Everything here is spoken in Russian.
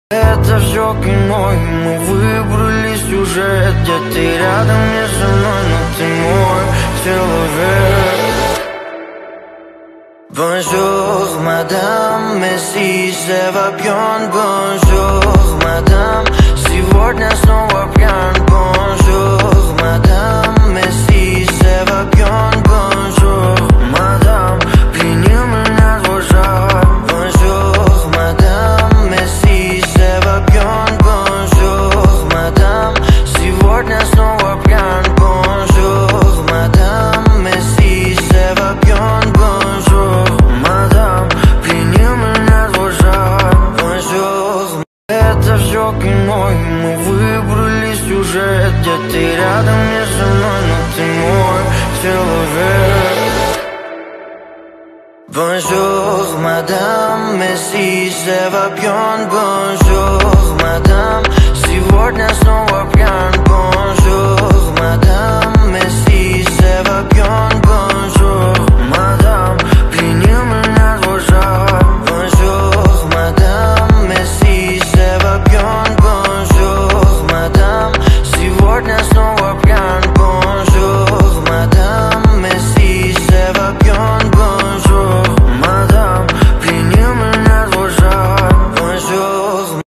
Это все кино, и мы выбрали сюжет, где ты рядом не со мной, но ты мой человек. Bonjour, madame, Месси, ça va bien? Bonjour, madame, сегодня снова пьян. Bonjour, madame, Месси, ça va bien? Bonjour, madame, пленил меня твой жар. Bonjour, madame, Месси, ça va bien? Bonjour, madame, сегодня снова пьян. Bonjour, madame, Месси, ça va bien? Bonjour, madame, пленил меня твой жар. Bonjour, это все кино, и мы выбрали сюжет, где ты рядом не со мной, но ты мой человек. Bonjour, madame, Месси, ça va bien? Bonjour.